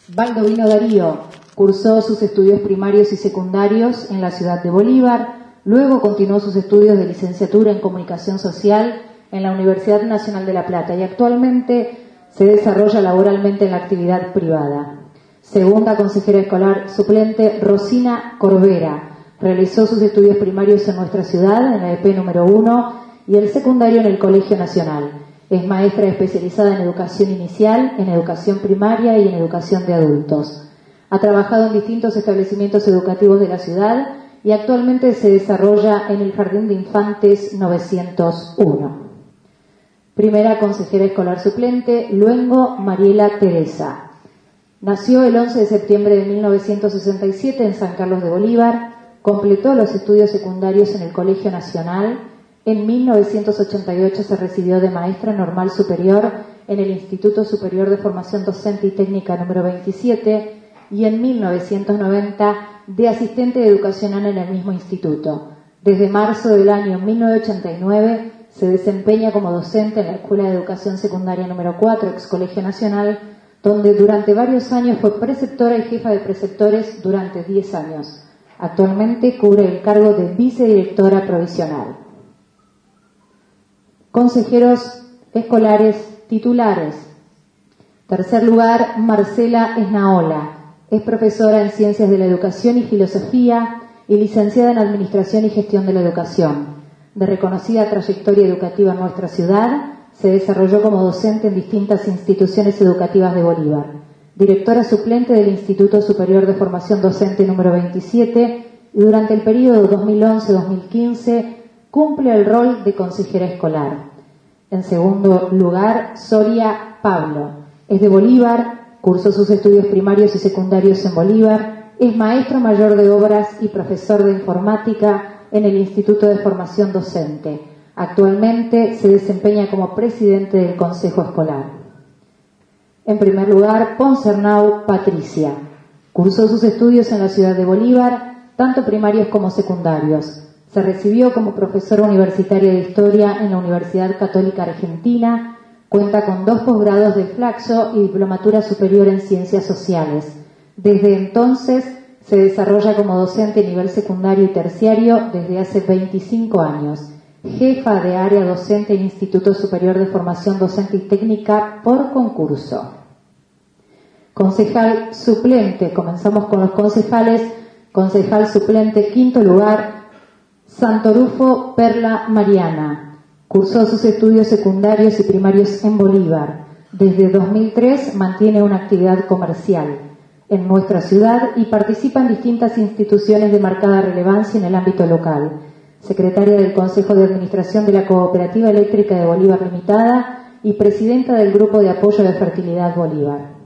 Baldovino Darío cursó sus estudios primarios y secundarios en la ciudad de Bolívar, luego continuó sus estudios de licenciatura en Comunicación Social en la Universidad Nacional de La Plata y actualmente se desarrolla laboralmente en la actividad privada. Segunda consejera escolar suplente, Rosina Corbera. Realizó sus estudios primarios en nuestra ciudad, en la EP número 1, y el secundario en el Colegio Nacional. Es maestra especializada en educación inicial, en educación primaria y en educación de adultos. Ha trabajado en distintos establecimientos educativos de la ciudad y actualmente se desarrolla en el Jardín de Infantes 901. Primera consejera escolar suplente, Luengo Mariela Teresa. Nació el 11 de septiembre de 1967 en San Carlos de Bolívar, completó los estudios secundarios en el Colegio Nacional, en 1988 se recibió de maestra normal superior en el Instituto Superior de Formación Docente y Técnica número 27 y en 1990 de asistente educacional en el mismo instituto. Desde marzo del año 1989 se desempeña como docente en la Escuela de Educación Secundaria número 4, ex Colegio Nacional, donde durante varios años fue preceptora y jefa de preceptores durante 10 años. Actualmente cubre el cargo de vicedirectora provisional. Consejeros escolares titulares. Tercer lugar, Marcela Esnaola. Es profesora en Ciencias de la Educación y Filosofía y licenciada en Administración y Gestión de la Educación. De reconocida trayectoria educativa en nuestra ciudad, se desarrolló como docente en distintas instituciones educativas de Bolívar. Directora suplente del Instituto Superior de Formación Docente número 27 y durante el periodo 2011-2015 cumple el rol de consejera escolar. En segundo lugar, Soria Pablo. Es de Bolívar, cursó sus estudios primarios y secundarios en Bolívar, es maestro mayor de obras y profesor de informática en el Instituto de Formación Docente. Actualmente se desempeña como presidente del Consejo Escolar. En primer lugar, Ponsernau Patricia. Cursó sus estudios en la ciudad de Bolívar, tanto primarios como secundarios. Se recibió como profesora universitaria de Historia en la Universidad Católica Argentina, cuenta con 2 posgrados de Flaxo y diplomatura superior en Ciencias Sociales. Desde entonces se desarrolla como docente a nivel secundario y terciario desde hace 25 años. Jefa de área docente en Instituto Superior de Formación Docente y Técnica por concurso. Concejal suplente, comenzamos con los concejales. Concejal suplente, quinto lugar, Santorufo Perla Mariana. Cursó sus estudios secundarios y primarios en Bolívar. Desde 2003 mantiene una actividad comercial en nuestra ciudad y participa en distintas instituciones de marcada relevancia en el ámbito local. Secretaria del Consejo de Administración de la Cooperativa Eléctrica de Bolívar Limitada y presidenta del Grupo de Apoyo de Fertilidad Bolívar.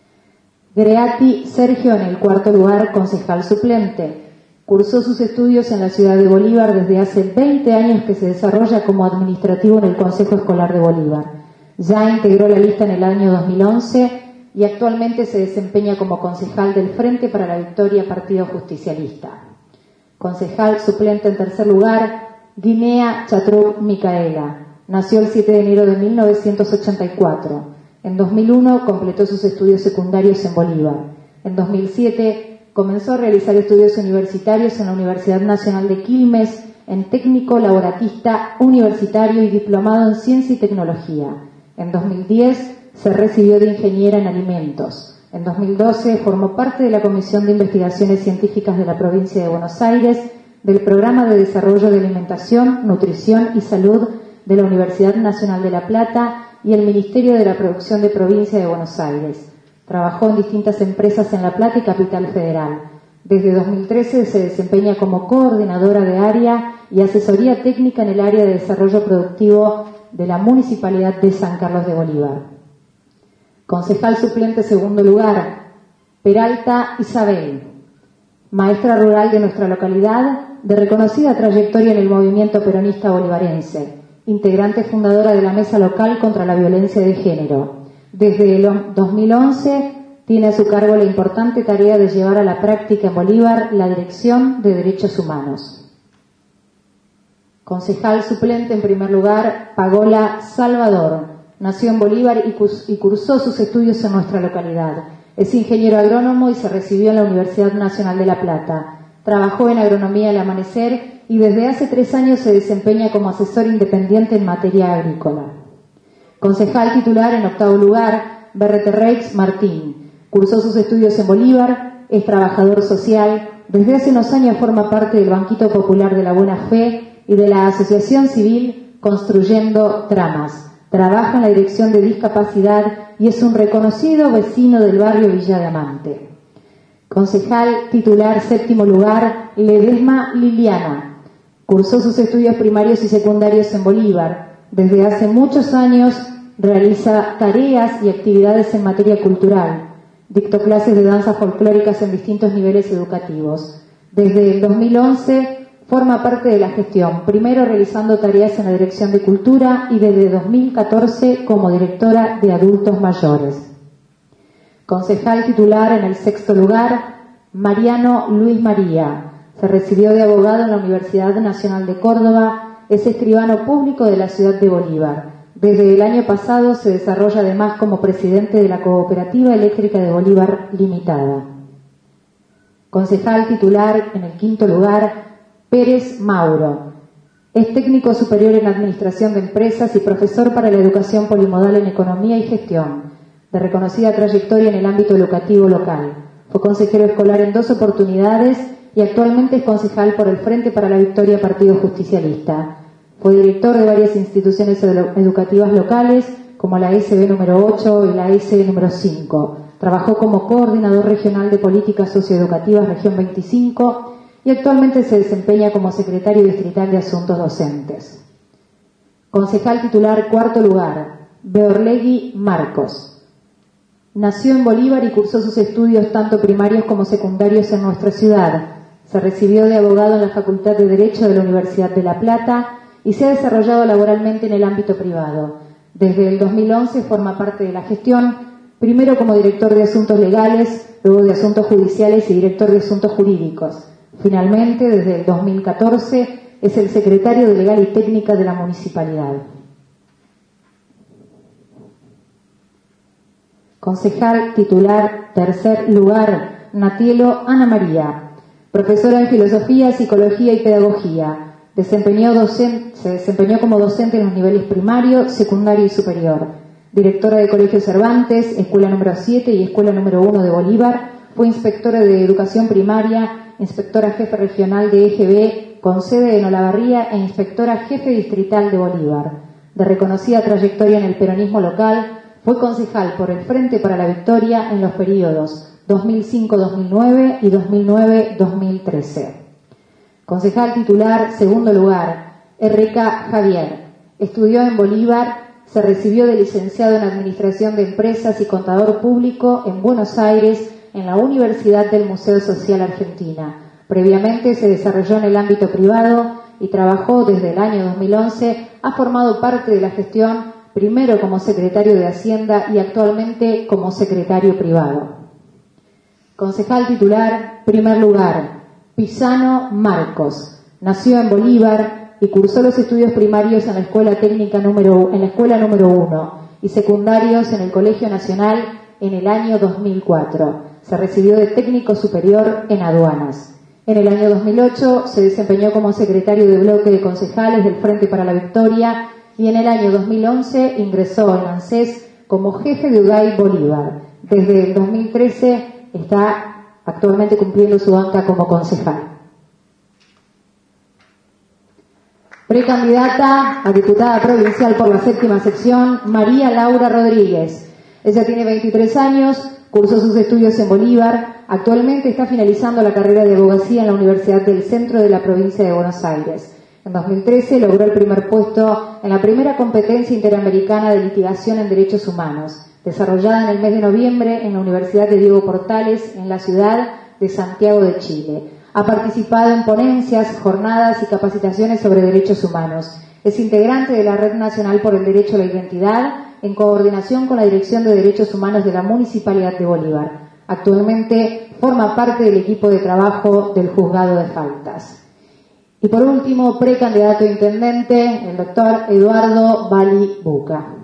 Greati Sergio, en el cuarto lugar, concejal suplente. Cursó sus estudios en la ciudad de Bolívar desde hace 20 años que se desarrolla como administrativo en el Consejo Escolar de Bolívar. Ya integró la lista en el año 2011 y actualmente se desempeña como concejal del Frente para la Victoria Partido Justicialista. Concejal suplente en tercer lugar, Guinea Chatruc Micaela. Nació el 7 de enero de 1984. En 2001 completó sus estudios secundarios en Bolívar. En 2007 comenzó a realizar estudios universitarios en la Universidad Nacional de Quilmes en técnico laboratista universitario y diplomado en Ciencia y Tecnología. En 2010 se recibió de ingeniera en alimentos. En 2012 formó parte de la Comisión de Investigaciones Científicas de la Provincia de Buenos Aires del Programa de Desarrollo de Alimentación, Nutrición y Salud de la Universidad Nacional de La Plata y el Ministerio de la Producción de Provincia de Buenos Aires. Trabajó en distintas empresas en La Plata y Capital Federal. Desde 2013 se desempeña como coordinadora de área y asesoría técnica en el área de desarrollo productivo de la Municipalidad de San Carlos de Bolívar. Concejal suplente segundo lugar, Peralta Isabel. Maestra rural de nuestra localidad, de reconocida trayectoria en el movimiento peronista bolivarense. Integrante fundadora de la Mesa Local contra la Violencia de Género. Desde el 2011 tiene a su cargo la importante tarea de llevar a la práctica en Bolívar la Dirección de Derechos Humanos. Concejal suplente en primer lugar, Pagola Salvador. Nació en Bolívar y cursó sus estudios en nuestra localidad. Es ingeniero agrónomo y se recibió en la Universidad Nacional de La Plata. Trabajó en agronomía al amanecer y desde hace 3 años se desempeña como asesor independiente en materia agrícola. Concejal titular en 8º lugar, Berreterreix Martín. Cursó sus estudios en Bolívar, es trabajador social, desde hace unos años forma parte del Banquito Popular de la Buena Fe y de la Asociación Civil Construyendo Tramas. Trabaja en la Dirección de Discapacidad y es un reconocido vecino del barrio Villa Diamante. Concejal titular 7º lugar, Ledesma Liliana. Cursó sus estudios primarios y secundarios en Bolívar. Desde hace muchos años realiza tareas y actividades en materia cultural. Dictó clases de danzas folclóricas en distintos niveles educativos. Desde el 2011 forma parte de la gestión, primero realizando tareas en la Dirección de Cultura y desde 2014 como directora de adultos mayores. Concejal titular en el 6º lugar, Mariano Luis María. Se recibió de abogado en la Universidad Nacional de Córdoba, es escribano público de la ciudad de Bolívar. Desde el año pasado se desarrolla además como presidente de la Cooperativa Eléctrica de Bolívar Limitada. Concejal titular en el 5º lugar, Pérez Mauro. Es técnico superior en Administración de Empresas y profesor para la educación polimodal en Economía y Gestión, de reconocida trayectoria en el ámbito educativo local. Fue consejero escolar en 2 oportunidades y actualmente es concejal por el Frente para la Victoria Partido Justicialista. Fue director de varias instituciones educativas locales, como la SB número 8 y la SB número 5. Trabajó como coordinador regional de políticas socioeducativas Región 25 y actualmente se desempeña como secretario distrital de Asuntos Docentes. Concejal titular 4º lugar, Beorlegui Marcos. Nació en Bolívar y cursó sus estudios tanto primarios como secundarios en nuestra ciudad. Se recibió de abogado en la Facultad de Derecho de la Universidad de La Plata y se ha desarrollado laboralmente en el ámbito privado. Desde el 2011 forma parte de la gestión, primero como director de Asuntos Legales, luego de Asuntos Judiciales y director de Asuntos Jurídicos. Finalmente, desde el 2014, es el secretario de Legal y Técnica de la Municipalidad. Concejal titular 3er lugar, Natielo Ana María. Profesora en Filosofía, Psicología y Pedagogía. Se desempeñó como docente en los niveles primario, secundario y superior. Directora de Colegio Cervantes, Escuela número 7 y Escuela número 1 de Bolívar. Fue inspectora de Educación Primaria, inspectora jefe regional de EGB con sede en Olavarría e inspectora jefe distrital de Bolívar. De reconocida trayectoria en el peronismo local, fue concejal por el Frente para la Victoria en los periodos 2005-2009 y 2009-2013. Concejal titular 2º lugar, R.K. Javier. Estudió en Bolívar, se recibió de licenciado en Administración de Empresas y contador público en Buenos Aires en la Universidad del Museo Social Argentina. Previamente se desarrolló en el ámbito privado y trabajó desde el año 2011, ha formado parte de la gestión, primero como secretario de Hacienda y actualmente como secretario privado. Concejal titular 1er lugar, Pisano Marcos. Nació en Bolívar y cursó los estudios primarios en la Escuela número 1 y secundarios en el Colegio Nacional en el año 2004. Se recibió de técnico superior en aduanas. En el año 2008 se desempeñó como secretario de bloque de concejales del Frente para la Victoria y en el año 2011 ingresó en ANSES como jefe de UDAI Bolívar. Desde el 2013 está actualmente cumpliendo su banca como concejal. Precandidata a diputada provincial por la 7ª sección, María Laura Rodríguez. Ella tiene 23 años, cursó sus estudios en Bolívar, actualmente está finalizando la carrera de abogacía en la Universidad del Centro de la provincia de Buenos Aires. En 2013 logró el primer puesto en la primera competencia interamericana de litigación en derechos humanos, desarrollada en el mes de noviembre en la Universidad de Diego Portales, en la ciudad de Santiago de Chile. Ha participado en ponencias, jornadas y capacitaciones sobre derechos humanos. Es integrante de la Red Nacional por el Derecho a la Identidad, en coordinación con la Dirección de Derechos Humanos de la Municipalidad de Bolívar. Actualmente forma parte del equipo de trabajo del Juzgado de Faltas. Y por último, precandidato a intendente, el doctor Eduardo Bali Buca.